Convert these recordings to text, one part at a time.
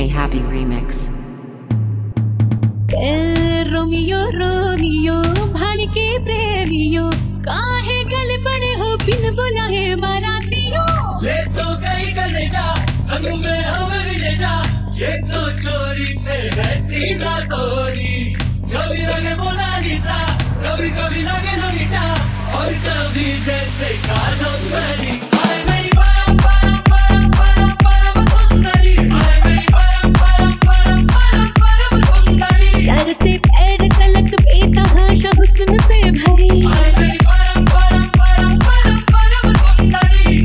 Happy Remix. Romeo Romeo भाड़ के Premio काहे गल पड़े हो बिन बुलाए बारातियों। ये तो कहीं गले जा संग में हमें भी ले जा, ये तो चोरी पे वैसी ना सोरी। कभी लगे मोनालिसा, कभी कभी लगे लोलिटा, और कभी जैसे कादम्बरी। हाय मेरी परम परम परम परम परम सुंदरी, हाय मेरी परम परम परम परम परम सुंदरी। सर से पैर तलक बेतहाशा हुस्न से भरी, हाय मेरी परम परम परम परम परम सुंदरी।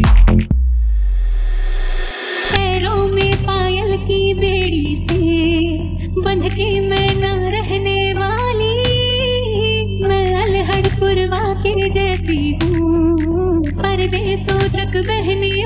पैरों में पायल की बेड़ी से बंध के मैं न रहने वाली। मैं अलहड़ पुरवा के जैसी हूँ, परदेसों तक बहने